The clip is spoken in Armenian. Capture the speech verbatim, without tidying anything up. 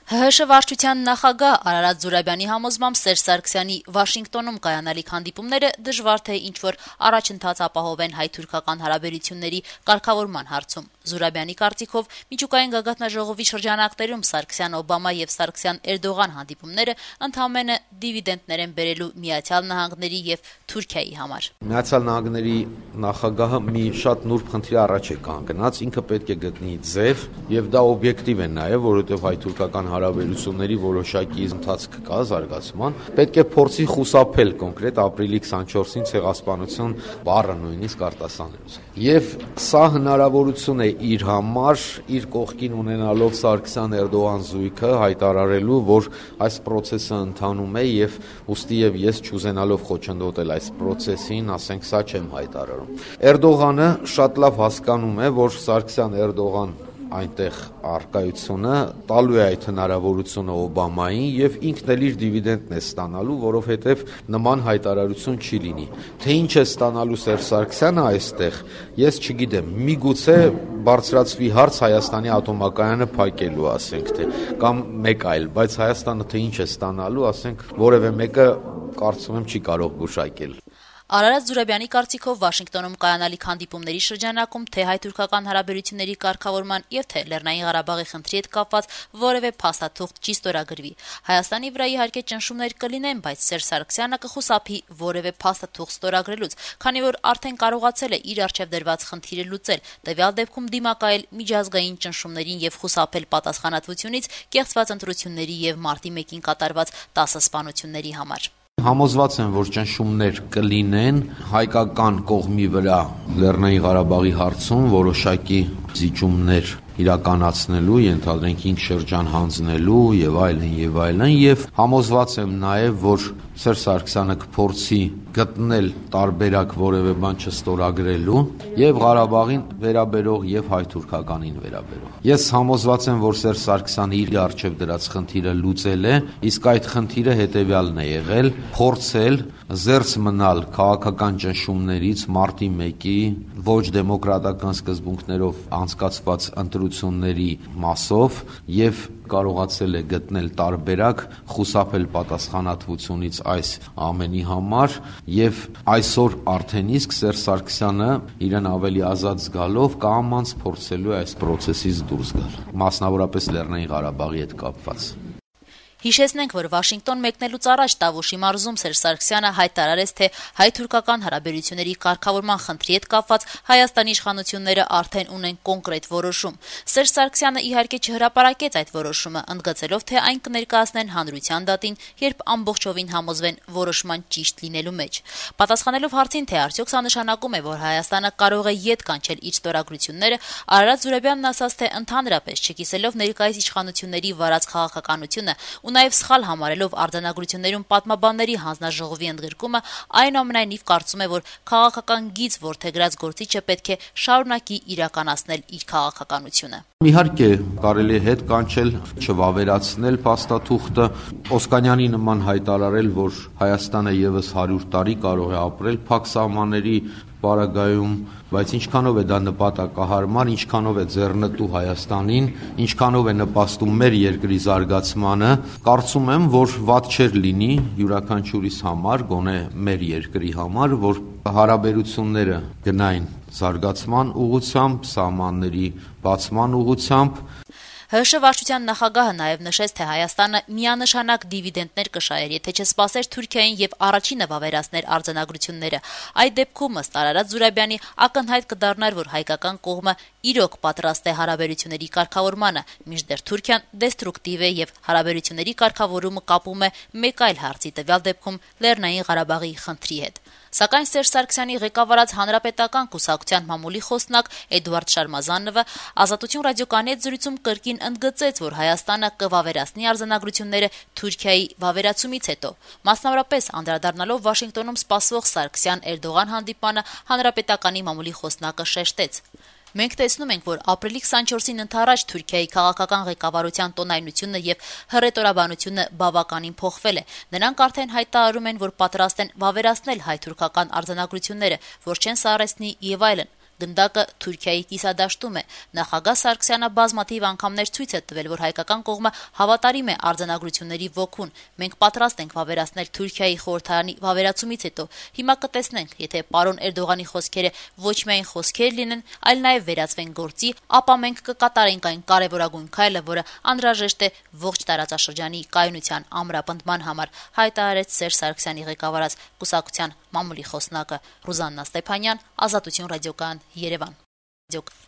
ՀՀՇ վարչության նախագահ Արարատ Զուրաբյանի համոզմամբ Սերժ Սարգսյանի Վաշինգտոնում կայանալիք հանդիպումները դժվար թե ինչ-որ առաջընթաց ապահովեն հայ-թուրքական հարաբերությունների կարգավորման հարցում։ Զուրաբյանի կարծիքով միջուկային գագաթնաժողովի շրջանակներում Սարգսյան-Օբամա եւ Սարգսյան-Էրդողան հանդիպումները ընդհանրապես դիվիդենտներ են բերելու Միացյալ Նահանգների եւ Թուրքիայի համար։ Միացյալ Նահանգների նախագահը մի շատ նուրբ խնդրի առաջ է կանգնած, ինքը պետք է գտնի ձև եւ դա օբյեկտիվ է նաեւ, որովհետեւ հայ-թուրքական հարաբերությունների որոշակի ընթացք կա զարգացման, պետք է փորձի խուսափել կոնկրետ ապրիլի քսանչորսին ցեղասպանություն բառը նույնիսկ արտասանելուց։ Եվ սա հնարավորություն է իր համար, իր կողքին ունենալով Սարգսյան-Էրդողան զույգը հայտարարելու, որ այս process-ը ընթանում է եւ ուստի եւ ես չուզենալով խոչընդոտել այս process-ին, ասենք սա չեմ հայտարարում։ Էրդողանը շատ լավ հասկանում է, որ Սարգսյան-Էրդողան այնտեղ արկայությունը տալու է այդ հնարավորությունը Օբամային եւ ինքն էլ իր դիվիդենտն է ստանալու, որովհետեւ նման հայտարարություն չի լինի։ Թե ինչ է ստանալու Սերժ Սարգսյանը այստեղ, ես չգիտեմ, միգուցե բարձրացվի հարց Հայաստանի ատոմակայանը փակելու, ասենք թե, կամ մեկ այլ, բայց Հայաստանը թե ինչ է ստանալու, ասենք որևէ մեկը կարծում եմ չի կարող գուշակել։ Արարատ Զուրաբյանի կարծիքով Վաշինգտոնում կայանալիք հանդիպումների շրջանակում թե հայ-թուրքական հարաբերությունների կարգավորման եւ թե Լեռնային Ղարաբաղի խնդրի հետ կապված որևէ փաստաթուղթ չի ստորագրվի։ Հայաստանի վրա իհարկե ճնշումներ կլինեն, բայց Սերժ Սարգսյանը կխուսափի որևէ փաստաթուղթ ստորագրելուց, քանի որ արդեն կարողացել է իր առջև դրված խնդիրը լուծել, տվյալ դեպքում դիմակայել միջազգային ճնշումներին եւ խուսափել պատասխանատվությունից կեղծված ընտրությունների եւ մարտի մեկին կատարված տասը սպանությունների համար։ Համոզված եմ, որ ճնշումներ կլինեն հայկական կողմի վրա Լեռնային Ղարաբաղի հարցում որոշակի զիջումներ իրականացնելու, ենթադրենք ինք շրջան հանձնելու եւ այլն եւ այլն եւ համոզված եմ նաեւ, որ Սերժ Սարգսյանը կփորձի գտնել տարբերակ որևէ բան չստորագրելու եւ Ղարաբաղին վերաբերող եւ հայ-թուրքականին վերաբերող։ Ես համոզված եմ, որ Սերժ Սարգսյանը իր առջև դրած խնդիրը լուծել է, իսկ այդ խնդիրը հետեւյալն է եղել՝ փորձել զերծ մնալ քաղաքական ճնշումներից մարտի մեկի ոչ դեմոկրատական սկզբունքներով անցկացված ընտրությունների մասով եւ կարողացել է գտնել տարբերակ, խուսափել պատասխանատվությունից այս ամենի համար եւ այսօր արդեն իսկ Սերժ Սարգսյանը իրեն ավելի ազատ զգալով կամանց փորձելու է այս process-ից դուրս գալ, մասնավորապես Լեռնային Ղարաբաղի հետ կապված։ Հիշեցնենք, որ Վաշինգտոն մեկնելուց առաջ Տավուշի մարզում Սերժ Սարգսյանը հայտարարեց, թե հայ-թուրքական հարաբերությունների կարգավորման խնդրի հետ կապված Հայաստանի իշխանությունները արդեն ունեն կոնկրետ որոշում։ Սերժ Սարգսյանը իհարկե չհրապարակեց այդ որոշումը, ընդգծելով, թե այն կներկայացնեն հանրության դատին, երբ ամբողջովին համոզվեն որոշման ճիշտ լինելու մեջ։ Պատասխանելով հարցին, թե արդյոք սա նշանակում է, որ Հայաստանը կարող է ետ կանչել իր ստորագրությունները, Արարատ Զուրաբյանն ասաց, թե ընդհանրապես չկիսելով ներկայիս իշխանությունների վարած քաղաքականությունը ու նաև սխալ համարելով արձանագրություններում պատմաբանների հանձնաժողովի ընդգրկումը, այնուամենայնիվ կարծում է, որ քաղաքական գիծ որդեգրած գործիչը պետք է շարունակի իրականացնել իր քաղաքականությունը։ Իհարկե, կարելի է հետ կանչել, չվավերացնել փաստաթուղթը, Օսկանյանի նման հայտարարել, որ Հայաստանը եւս հարյուր տարի կարող է ապրել փակ սահմանների պարագայում, բայց ինչքանով է դա նպատակահարմար, ինչքանով է ձեռնտու Հայաստանին, ինչքանով է նպաստում մեր երկրի զարգացմանը, կարծում եմ, որ վատ չէր լինի յուրաքանչյուրիս համար, գոնե մեր երկրի համար, որ հարաբերությունները գնային զարգացման ուղղությամբ, սահմանների բացման ուղղությամբ։ ՀՀՇ վարչության նախագահը նաև նշեց, թե Հայաստանը միանշանակ դիվիդենտներ կշահեր, եթե չսպասեր Թուրքիային եւ առաջինը վավերացներ արձանագրությունները։ Այդ դեպքում ըստ Արարատ Զուրաբյանի ակնհայտ կդառնար, որ հայկական կողմը իրոք պատրաստ է հարաբերությունների կարգավորմանը, մինչդեռ Թուրքիան դեստրուկտիվ է եւ հարաբերությունների կարգավորումը կապում է մեկ այլ հարցի, տվյալ դեպքում Լեռնային Ղարաբաղի խնդրի հետ։ Սակայն Սերժ Սարգսյանի ղեկավարած հանրապետական կուսակցության մամուլի խոսնակ Էդուարդ Շարմազանովը Ազատություն ռադիոկայանի հետ զրույցում կրկին ընդգծեց, որ Հայաստանը կվավերացնի արձանագրությունները Թուրքիայի վավերացումից հետո։ Մասնավորապես անդրադառնալով Վաշինգտոնում սպասվող Սարգսյան-Էրդողան հանդիպանը հանրապետականի մամուլի խոսնակը շեշտեց. Մենք տեսնում ենք, որ ապրիլի քսանչորսին ընդառաջ Թուրքիայի քաղաքական ղեկավարության տոնայնությունը եւ հռետորաբանությունը բավականին փոխվել է։ Նրանք արդեն հայտարարում են, որ պատրաստ են վավերացնել հայ-թուրքական արձանագրությունները, որ չեն սառեցնի եւ այլն։ Գնդակը Թուրքիայի կիսադաշտում է։ Նախագահ Սարգսյանը բազմաթիվ անգամներ ցույց է տվել, որ հայկական կողմը հավատարիմ է արձանագրությունների ոգուն։ Մենք պատրաստ ենք վավերացնել Թուրքիայի խորհրդարանի վավերացումից հետո։ Հիմա կտեսնենք, եթե պարոն Էրդողանի խոսքերը ոչ միայն խոսքեր լինեն, այլ նաև վերածվեն գործի, ապա մենք կկատարենք այն կարևորագույն քայլը, որը անհրաժեշտ է ողջ տարածաշրջանի կայունության ամրապնդման համար, հայտարարեց Սերժ Սարգսյանի ղեկավարած կուսակցության մամուլի խոսնակը Ռուզաննա Ստեփանյան, Ազատություն ռադիոկայան, Երևան։